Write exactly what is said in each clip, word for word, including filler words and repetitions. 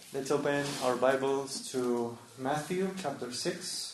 Let's open our Bibles to Matthew chapter six.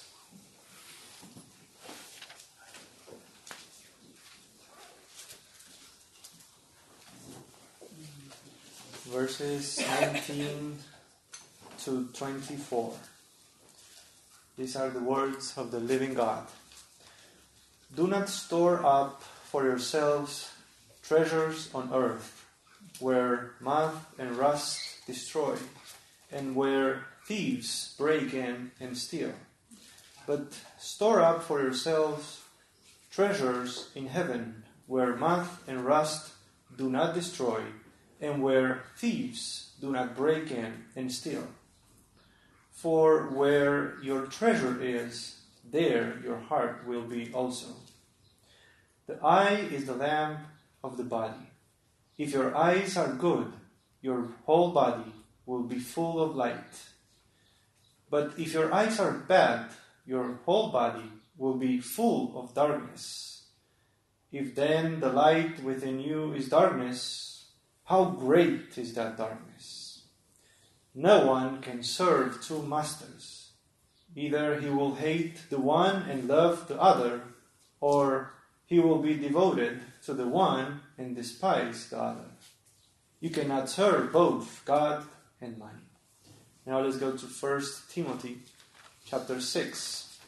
Verses nineteen to twenty-four. These are the words of the living God. Do not store up for yourselves treasures on earth, where moth and rust destroy, and where thieves break in and steal. But store up for yourselves treasures in heaven, where moth and rust do not destroy, and where thieves do not break in and steal. For where your treasure is, there your heart will be also. The eye is the lamp of the body. If your eyes are good, your whole body will be full of light. But if your eyes are bad, your whole body will be full of darkness. If then the light within you is darkness, how great is that darkness? No one can serve two masters. Either he will hate the one and love the other, or he will be devoted to the one and despise the other. You cannot serve both God and money. Now let's go to First Timothy chapter six.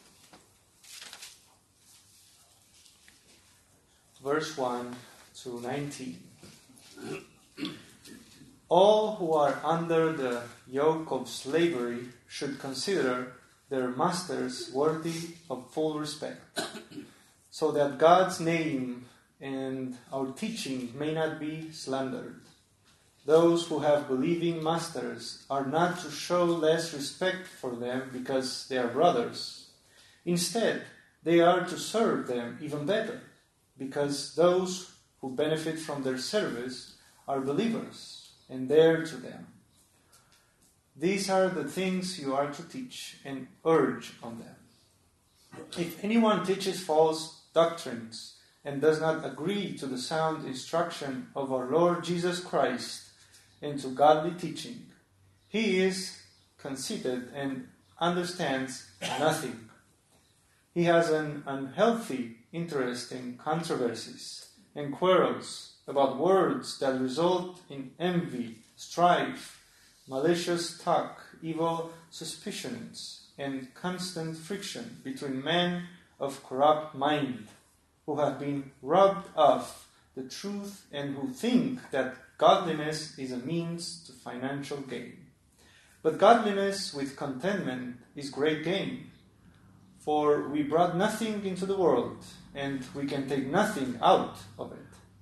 Verse one to nineteen. All who are under the yoke of slavery should consider their masters worthy of full respect, so that God's name and our teaching may not be slandered. Those who have believing masters are not to show less respect for them because they are brothers. Instead, they are to serve them even better, because those who benefit from their service are believers, and dear to them. These are the things you are to teach and urge on them. If anyone teaches false doctrines and does not agree to the sound instruction of our Lord Jesus Christ and to godly teaching, he is conceited and understands nothing. He has an unhealthy interest in controversies and quarrels about words that result in envy, strife, malicious talk, evil suspicions, and constant friction between men of corrupt mind, who have been robbed of the truth and who think that godliness is a means to financial gain. But godliness with contentment is great gain. For we brought nothing into the world, and we can take nothing out of it.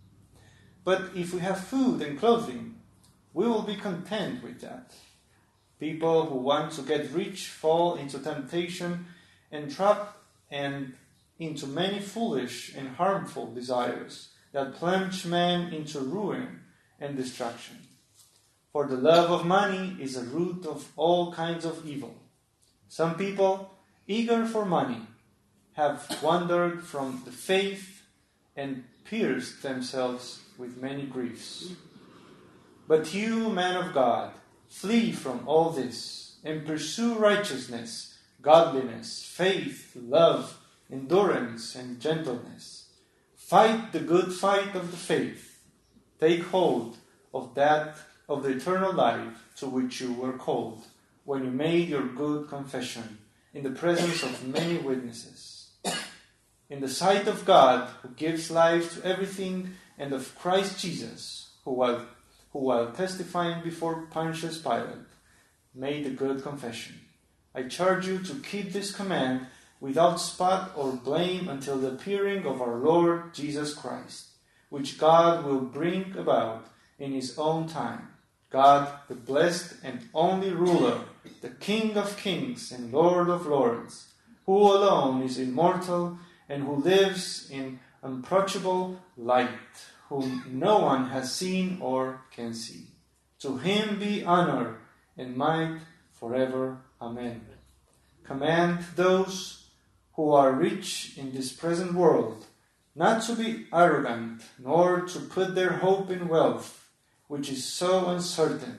But if we have food and clothing, we will be content with that. People who want to get rich fall into temptation and trap and into many foolish and harmful desires that plunge man into ruin and destruction. For the love of money is a root of all kinds of evil. Some people, eager for money, have wandered from the faith and pierced themselves with many griefs. But you, man of God, flee from all this and pursue righteousness, godliness, faith, love, endurance, and gentleness. Fight the good fight of the faith. Take hold of that of the eternal life to which you were called when you made your good confession in the presence of many witnesses. In the sight of God, who gives life to everything, and of Christ Jesus, who while, who while testifying before Pontius Pilate, made a good confession. I charge you to keep this command without spot or blame until the appearing of our Lord Jesus Christ, which God will bring about in his own time. God, the blessed and only ruler, the King of kings and Lord of lords, who alone is immortal and who lives in unapproachable light, whom no one has seen or can see. To him be honor and might forever. Amen. Command those who are rich in this present world not to be arrogant, nor to put their hope in wealth, which is so uncertain,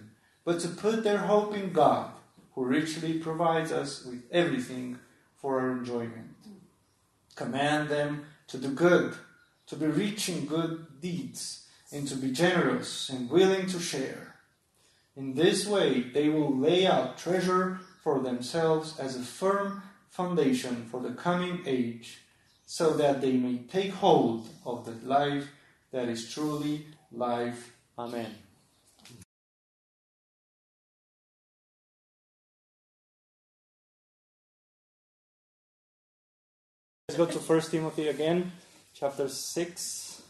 but to put their hope in God, who richly provides us with everything for our enjoyment. Command them to do good, to be rich in good deeds, and to be generous and willing to share. In this way, they will lay out treasure for themselves as a firm foundation for the coming age, so that they may take hold of the life that is truly life. Amen. Let's go to First Timothy again, chapter six,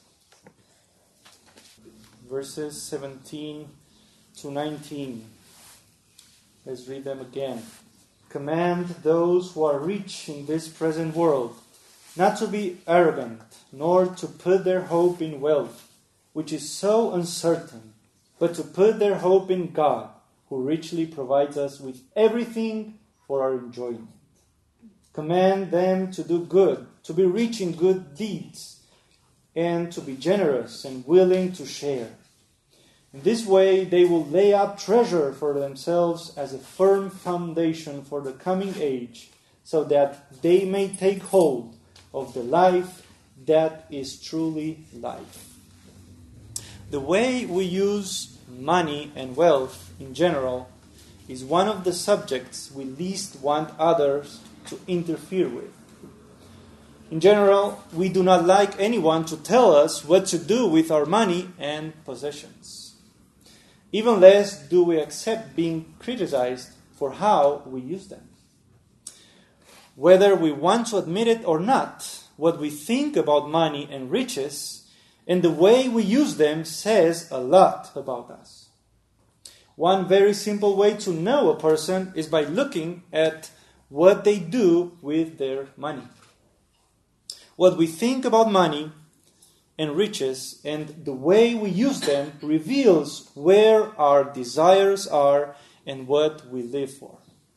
verses seventeen to nineteen. Let's read them again. Command those who are rich in this present world not to be arrogant, nor to put their hope in wealth, which is so uncertain, but to put their hope in God, who richly provides us with everything for our enjoyment. Command them to do good, to be rich in good deeds, and to be generous and willing to share. In this way, they will lay up treasure for themselves as a firm foundation for the coming age, so that they may take hold of the life that is truly life. The way we use money and wealth in general is one of the subjects we least want others to interfere with. In general, we do not like anyone to tell us what to do with our money and possessions. Even less do we accept being criticized for how we use them. Whether we want to admit it or not, what we think about money and riches and the way we use them says a lot about us. One very simple way to know a person is by looking at what they do with their money. What we think about money and riches and the way we use them reveals where our desires are and what we live for.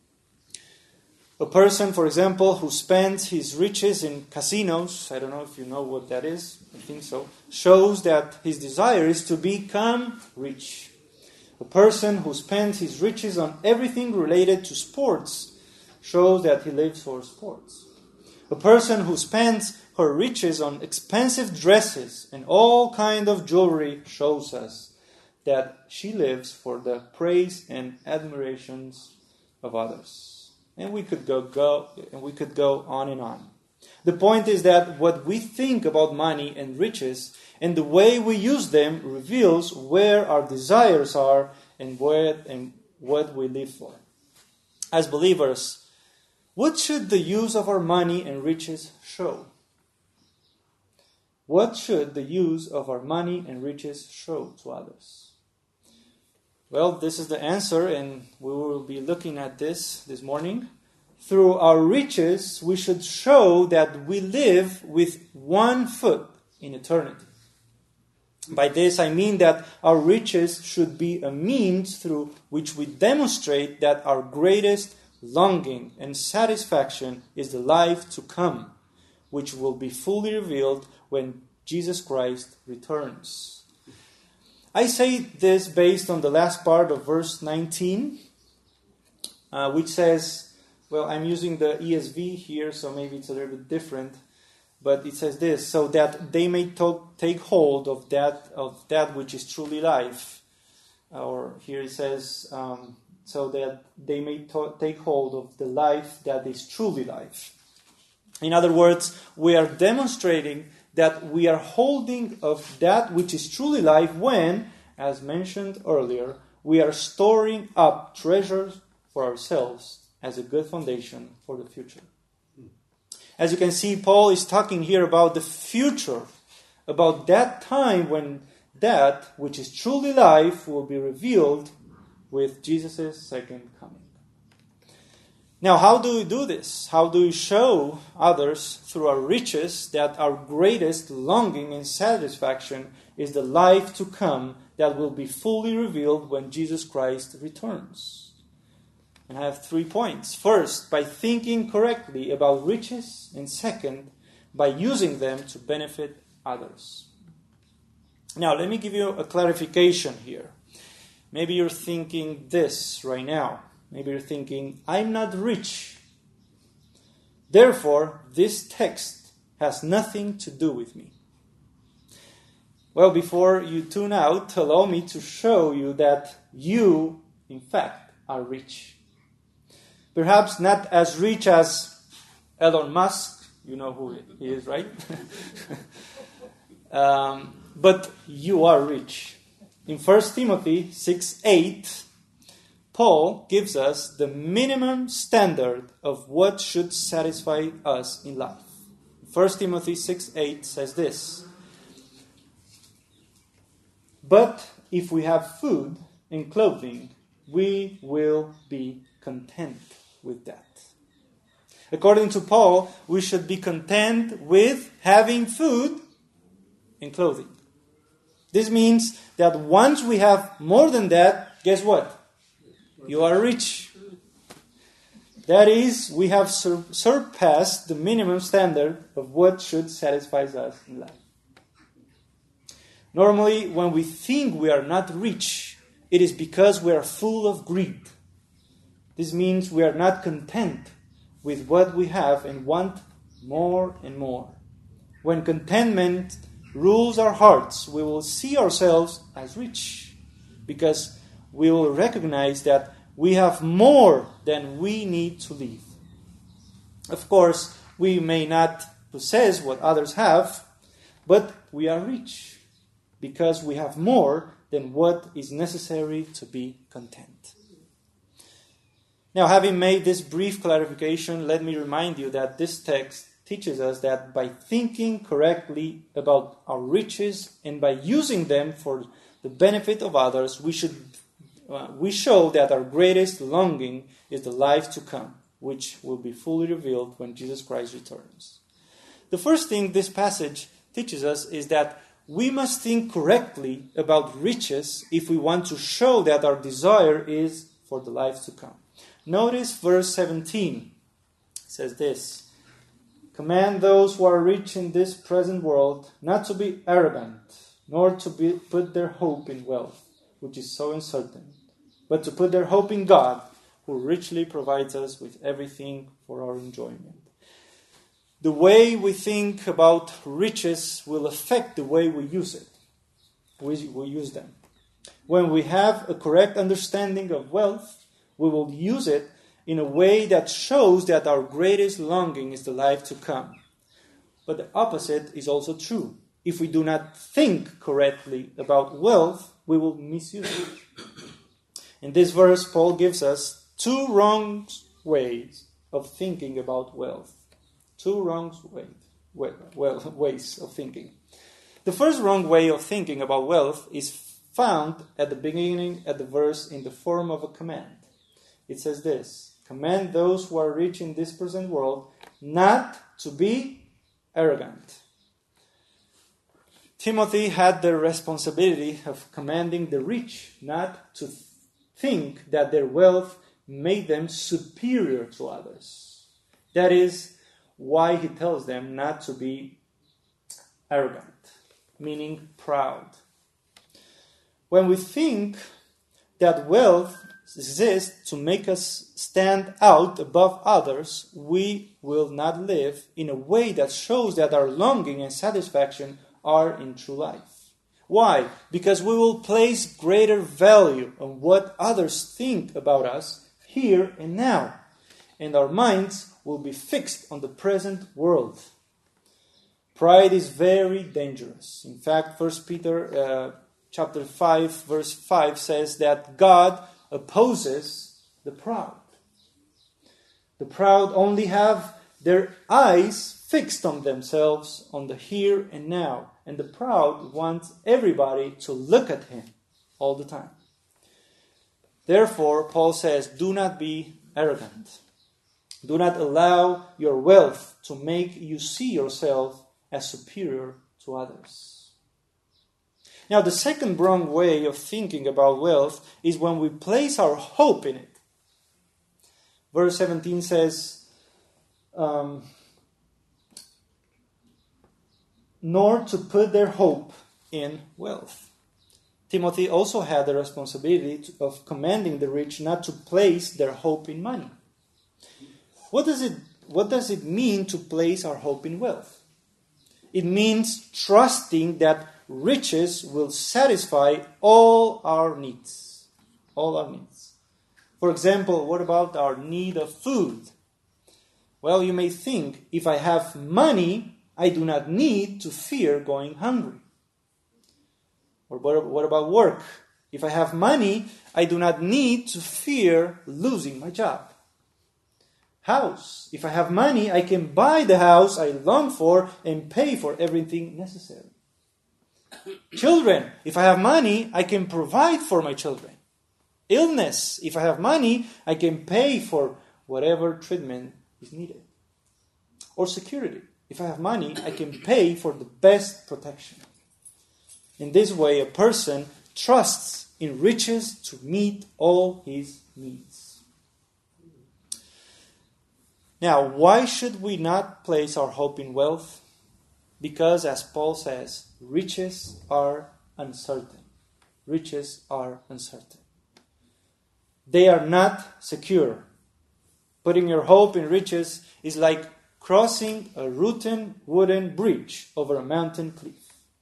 A person, for example, who spends his riches in casinos, I don't know if you know what that is, I think so, shows that his desire is to become rich. A person who spends his riches on everything related to sports shows that he lives for sports. A person who spends her riches on expensive dresses and all kind of jewelry shows us that she lives for the praise and admirations of others. And we could go, go and we could go on and on. The point is that what we think about money and riches and the way we use them reveals where our desires are and where and what we live for. As believers, what should the use of our money and riches show? What should the use of our money and riches show to others? Well, this is the answer, and we will be looking at this this morning. Through our riches, we should show that we live with one foot in eternity. By this, I mean that our riches should be a means through which we demonstrate that our greatest longing and satisfaction is the life to come, which will be fully revealed when Jesus Christ returns. I say this based on the last part of verse nineteen, uh, which says, well, I'm using the E S V here, so maybe it's a little bit different, but it says this, so that they may to- take hold of that of that which is truly life. Or here it says, um, so that they may to- take hold of the life that is truly life. In other words, we are demonstrating that we are holding of that which is truly life when, as mentioned earlier, we are storing up treasures for ourselves as a good foundation for the future. As you can see, Paul is talking here about the future, about that time when that which is truly life will be revealed with Jesus' second coming. Now, how do we do this? How do we show others through our riches that our greatest longing and satisfaction is the life to come that will be fully revealed when Jesus Christ returns? And I have three points. First, by thinking correctly about riches, and second, by using them to benefit others. Now, let me give you a clarification here. Maybe you're thinking this right now. Maybe you're thinking, I'm not rich. Therefore, this text has nothing to do with me. Well, before you tune out, allow me to show you that you, in fact, are rich. Perhaps not as rich as Elon Musk. You know who he is, right? um, but you are rich. In First Timothy six eight, Paul gives us the minimum standard of what should satisfy us in life. First Timothy six eight says this: but if we have food and clothing, we will be content with that. According to Paul, we should be content with having food and clothing. This means that once we have more than that, guess what? You are rich. That is, we have sur- surpassed the minimum standard of what should satisfy us in life. Normally, when we think we are not rich, it is because we are full of greed. This means we are not content with what we have and want more and more. When contentment rules our hearts, we will see ourselves as rich because we will recognize that we have more than we need to live. Of course, we may not possess what others have, but we are rich because we have more than what is necessary to be content. Now, having made this brief clarification, let me remind you that this text teaches us that by thinking correctly about our riches and by using them for the benefit of others, we should uh, we show that our greatest longing is the life to come, which will be fully revealed when Jesus Christ returns. The first thing this passage teaches us is that we must think correctly about riches if we want to show that our desire is for the life to come. Notice verse seventeen. It says this: command those who are rich in this present world not to be arrogant, nor to be, put their hope in wealth, which is so uncertain, but to put their hope in God, who richly provides us with everything for our enjoyment. The way we think about riches will affect the way we use it. We, we use them. When we have a correct understanding of wealth, we will use it in a way that shows that our greatest longing is the life to come. But the opposite is also true. If we do not think correctly about wealth, we will misuse it. In this verse, Paul gives us two wrong ways of thinking about wealth. Two wrong ways, well, ways of thinking. The first wrong way of thinking about wealth is found at the beginning of the verse in the form of a command. It says this: command those who are rich in this present world not to be arrogant. Timothy had the responsibility of commanding the rich not to think that their wealth made them superior to others. That is why he tells them not to be arrogant, meaning proud. When we think that wealth exists to make us stand out above others, we will not live in a way that shows that our longing and satisfaction are in true life. Why? Because we will place greater value on what others think about us here and now, and our minds will be fixed on the present world. Pride is very dangerous. In fact, First Peter uh, chapter five, verse five says that God opposes the proud. The proud only have their eyes fixed on themselves, on the here and now. And the proud wants everybody to look at him all the time. Therefore, Paul says, do not be arrogant. Do not allow your wealth to make you see yourself as superior to others. Now, the second wrong way of thinking about wealth is when we place our hope in it. Verse seventeen says, um, nor to put their hope in wealth. Timothy also had the responsibility of commanding the rich not to place their hope in money. What does it, what does it mean to place our hope in wealth? It means trusting that riches will satisfy all our needs. All our needs. For example, what about our need of food? Well, you may think, if I have money, I do not need to fear going hungry. Or what about work? If I have money, I do not need to fear losing my job. House. If I have money, I can buy the house I long for and pay for everything necessary. Children. If I have money, I can provide for my children. Illness. If I have money, I can pay for whatever treatment is needed. Or security. If I have money, I can pay for the best protection. In this way, a person trusts in riches to meet all his needs. Now, why should we not place our hope in wealth? Because, as Paul says, riches are uncertain. Riches are uncertain. They are not secure. Putting your hope in riches is like crossing a rotten wooden bridge over a mountain cliff.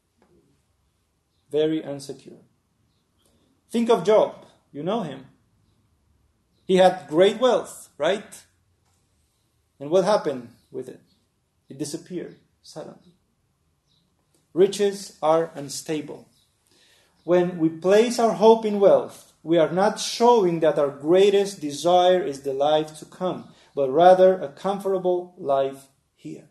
Very unsecure. Think of Job. You know him. He had great wealth, right? And what happened with it? It disappeared suddenly. Riches are unstable. When we place our hope in wealth, we are not showing that our greatest desire is the life to come, but rather a comfortable life here.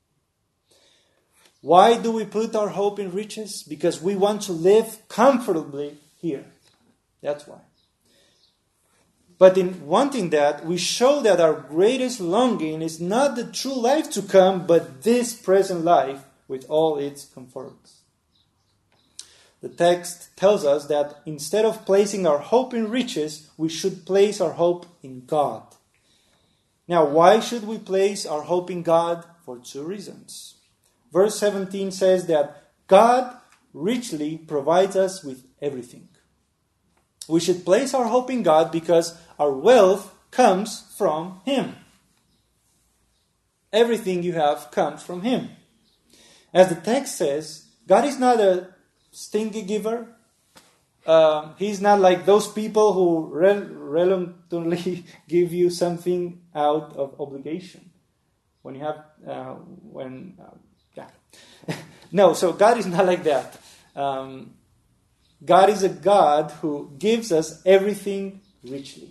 Why do we put our hope in riches? Because we want to live comfortably here. That's why. But in wanting that, we show that our greatest longing is not the true life to come, but this present life with all its comforts. The text tells us that instead of placing our hope in riches, we should place our hope in God. Now, why should we place our hope in God? For two reasons. Verse seventeen says that God richly provides us with everything. We should place our hope in God because our wealth comes from Him. Everything you have comes from Him. As the text says, God is not a stingy giver. Uh, he's not like those people who rel- reluctantly give you something out of obligation. When you have, uh, when, uh, yeah. No, so God is not like that. Um, God is a God who gives us everything richly.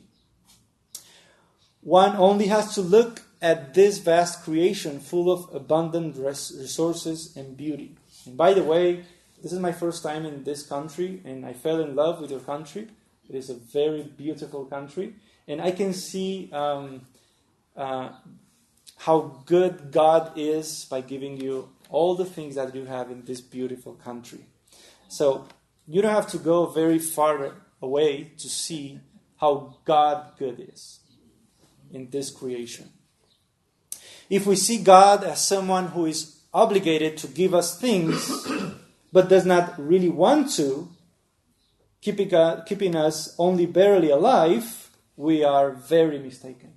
One only has to look at this vast creation full of abundant res- resources and beauty. And by the way, this is my first time in this country, and I fell in love with your country. It is a very beautiful country, and I can see um, uh, how good God is by giving you all the things that you have in this beautiful country. So you don't have to go very far away to see how God good is in this creation. If we see God as someone who is obligated to give us things, but does not really want to, keeping, uh, keeping us only barely alive, we are very mistaken.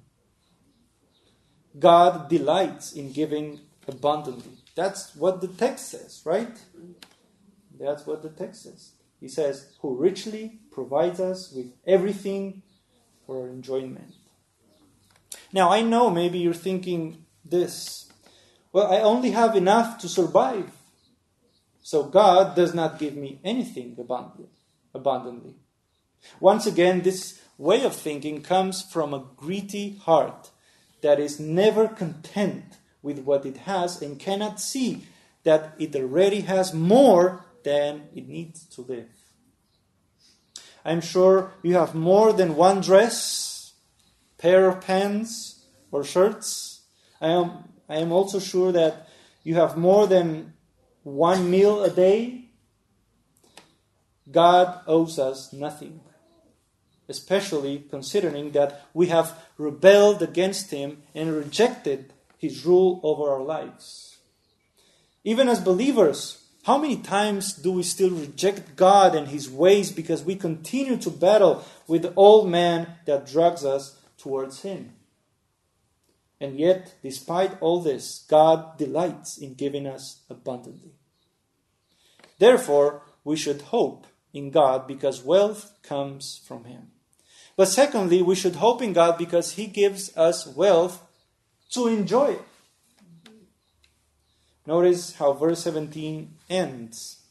God delights in giving abundantly. That's what the text says, right? That's what the text says. He says, who richly provides us with everything for our enjoyment. Now, I know maybe you're thinking this. Well, I only have enough to survive. So God does not give me anything abundantly. Once again, this way of thinking comes from a greedy heart that is never content with what it has and cannot see that it already has more than it needs to live. I'm sure you have more than one dress, pair of pants, or shirts. I am, I am also sure that you have more than one meal a day. God owes us nothing, especially considering that we have rebelled against Him and rejected His rule over our lives. Even as believers, How many times do we still reject God and His ways because we continue to battle with the old man that drags us towards Him? And yet, despite all this, God delights in giving us abundantly. Therefore, we should hope in God because wealth comes from Him. But secondly, we should hope in God because He gives us wealth to enjoy it. Notice how verse seventeen ends.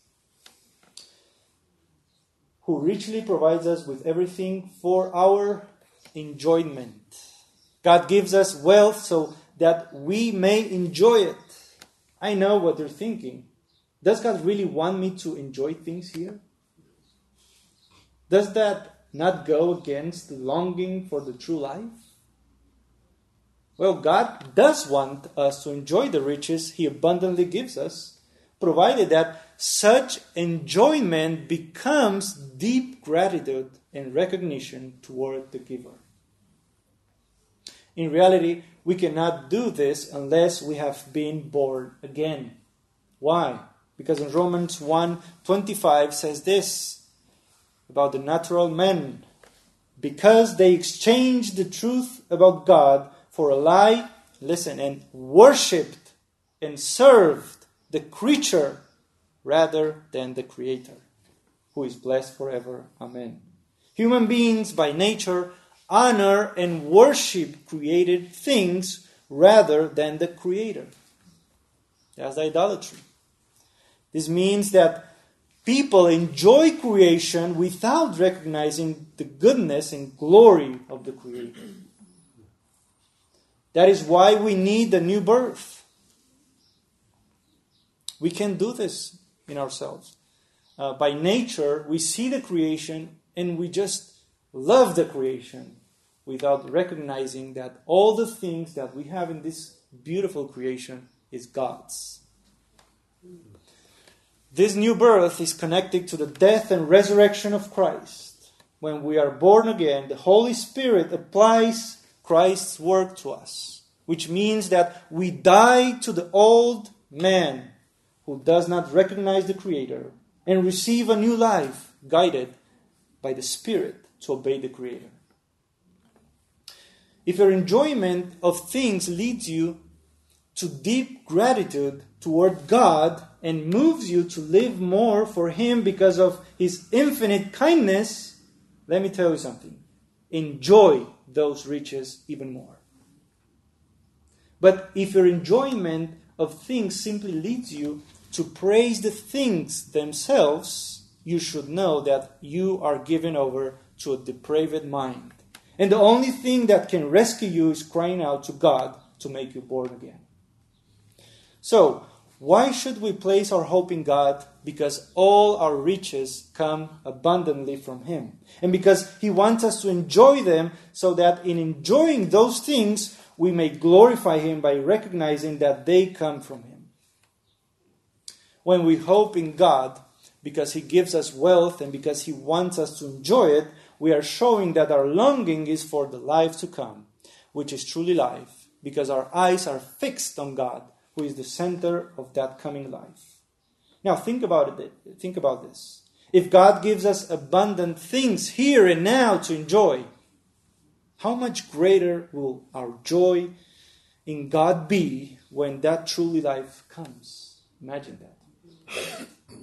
Who richly provides us with everything for our enjoyment. God gives us wealth so that we may enjoy it. I know what you're thinking. Does God really want me to enjoy things here? Does that not go against the longing for the true life? Well, God does want us to enjoy the riches He abundantly gives us, provided that such enjoyment becomes deep gratitude and recognition toward the giver. In reality, we cannot do this unless we have been born again. Why? Because in Romans one twenty-five says this about the natural man. Because they exchanged the truth about God for a lie, listen, and worshipped and served the creature rather than the Creator, who is blessed forever. Amen. Human beings by nature honor and worship created things rather than the Creator. That's idolatry. This means that people enjoy creation without recognizing the goodness and glory of the Creator. That is why we need the new birth. We can do this in ourselves. Uh, by nature, we see the creation and we just love the creation without recognizing that all the things that we have in this beautiful creation is God's. This new birth is connected to the death and resurrection of Christ. When we are born again, the Holy Spirit applies Christ's work to us, which means that we die to the old man who does not recognize the Creator and receive a new life guided by the Spirit to obey the Creator. If your enjoyment of things leads you to deep gratitude toward God and moves you to live more for Him because of His infinite kindness, let me tell you something. Enjoy those riches even more. But if your enjoyment of things simply leads you to praise the things themselves, you should know that you are given over to a depraved mind. And the only thing that can rescue you is crying out to God to make you born again. So, why should we place our hope in God? Because all our riches come abundantly from Him. And because He wants us to enjoy them so that in enjoying those things, we may glorify Him by recognizing that they come from Him. When we hope in God, because He gives us wealth and because He wants us to enjoy it, we are showing that our longing is for the life to come, which is truly life, because our eyes are fixed on God, who is the center of that coming life. Now think about it. Think about this. If God gives us abundant things here and now to enjoy, how much greater will our joy in God be when that truly life comes? Imagine that.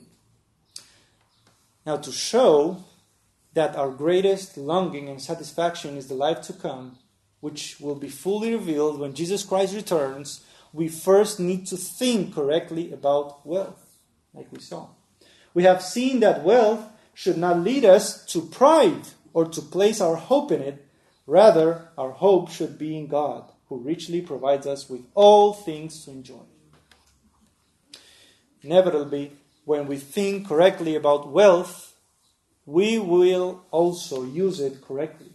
Now, to show that our greatest longing and satisfaction is the life to come, which will be fully revealed when Jesus Christ returns, we first need to think correctly about wealth, like we saw. We have seen that wealth should not lead us to pride or to place our hope in it. Rather, our hope should be in God, who richly provides us with all things to enjoy. Inevitably, when we think correctly about wealth, we will also use it correctly.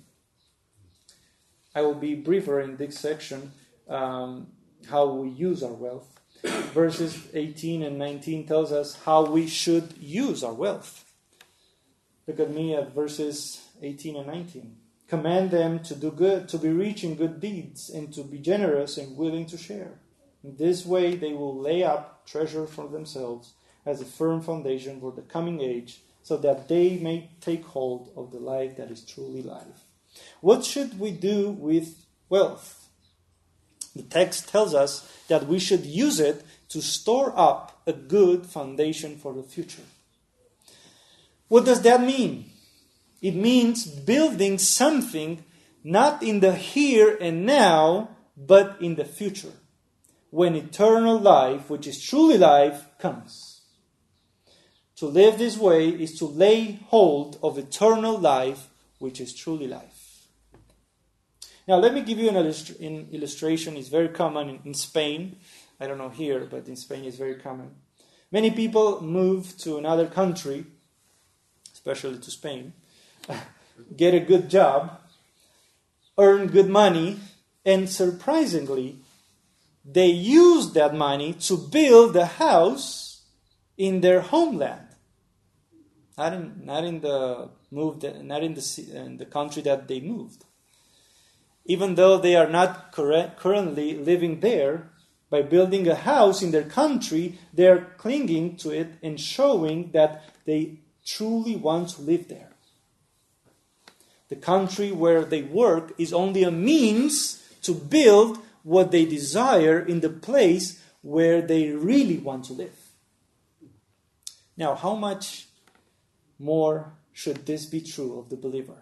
I will be briefer in this section, um, how we use our wealth. Verses eighteen and nineteen tells us how we should use our wealth. Look at me at verses eighteen and nineteen. Command them to do good, to be rich in good deeds, and to be generous and willing to share. In this way they will lay up treasure for themselves as a firm foundation for the coming age, so that they may take hold of the life that is truly life. What should we do with wealth? The text tells us that we should use it to store up a good foundation for the future. What does that mean? It means building something not in the here and now, but in the future, when eternal life, which is truly life, comes. To live this way is to lay hold of eternal life, which is truly life. Now, let me give you an, illustri- an illustration. It's very common in, in Spain. I don't know here, but in Spain it's very common. Many people move to another country, especially to Spain, get a good job, earn good money, and surprisingly, they use that money to build a house in their homeland. Not in, not in the moved, not in the in the country that they moved. Even though they are not correct, currently living there, by building a house in their country, they are clinging to it and showing that they truly want to live there. The country where they work is only a means to build what they desire in the place where they really want to live. Now, how much more should this be true of the believer?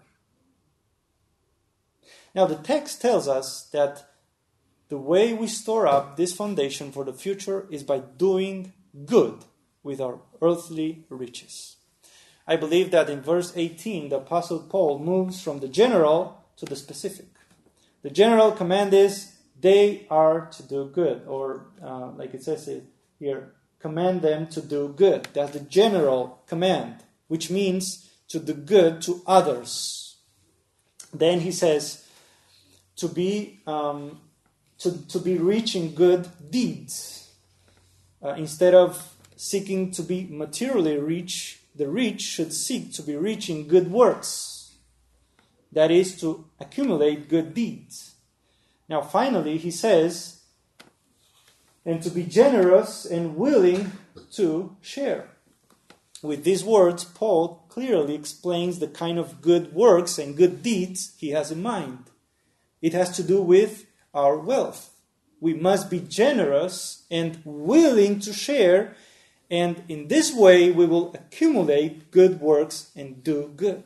Now, the text tells us that the way we store up this foundation for the future is by doing good with our earthly riches. I believe that in verse eighteen, the Apostle Paul moves from the general to the specific. The general command is, they are to do good, or uh, like it says it here, command them to do good. That's the general command, which means to do good to others. Then he says to be um, to, to be rich in good deeds. Uh, instead of seeking to be materially rich, the rich should seek to be rich in good works. That is, to accumulate good deeds. Now, finally, he says, and to be generous and willing to share. With these words, Paul clearly explains the kind of good works and good deeds he has in mind. It has to do with our wealth. We must be generous and willing to share, and in this way we will accumulate good works and do good.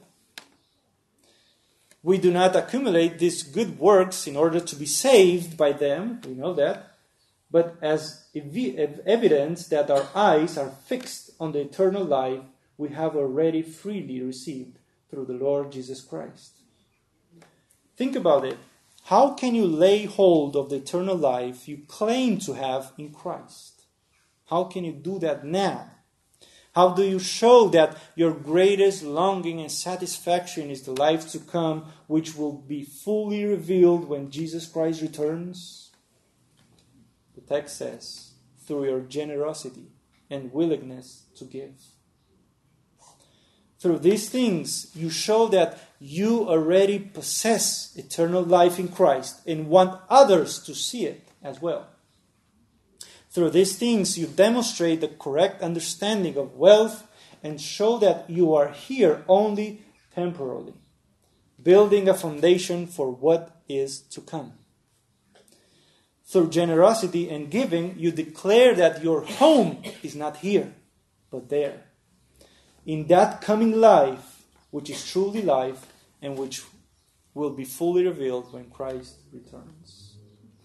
We do not accumulate these good works in order to be saved by them, we know that, but as ev- evidence that our eyes are fixed on the eternal life we have already freely received through the Lord Jesus Christ. Think about it. How can you lay hold of the eternal life you claim to have in Christ? How can you do that now? How do you show that your greatest longing and satisfaction is the life to come, which will be fully revealed when Jesus Christ returns? The text says, through your generosity and willingness to give. Through these things, you show that you already possess eternal life in Christ and want others to see it as well. Through these things, you demonstrate the correct understanding of wealth and show that you are here only temporarily, building a foundation for what is to come. Through generosity and giving, you declare that your home is not here, but there, in that coming life, which is truly life and which will be fully revealed when Christ returns.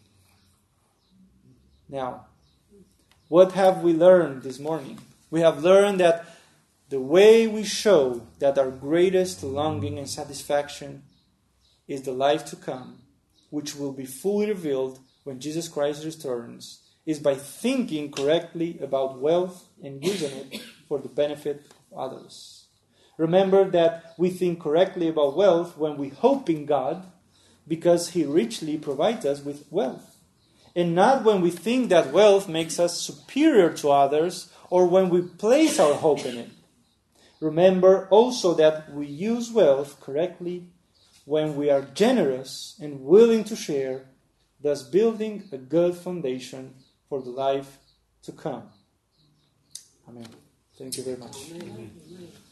Now, what have we learned this morning? We have learned that the way we show that our greatest longing and satisfaction is the life to come, which will be fully revealed when Jesus Christ returns, is by thinking correctly about wealth and using it for the benefit of others. Remember that we think correctly about wealth when we hope in God, because He richly provides us with wealth. And not when we think that wealth makes us superior to others or when we place our hope in it. Remember also that we use wealth correctly when we are generous and willing to share, thus building a good foundation for the life to come. Amen. Thank you very much. Amen. Amen.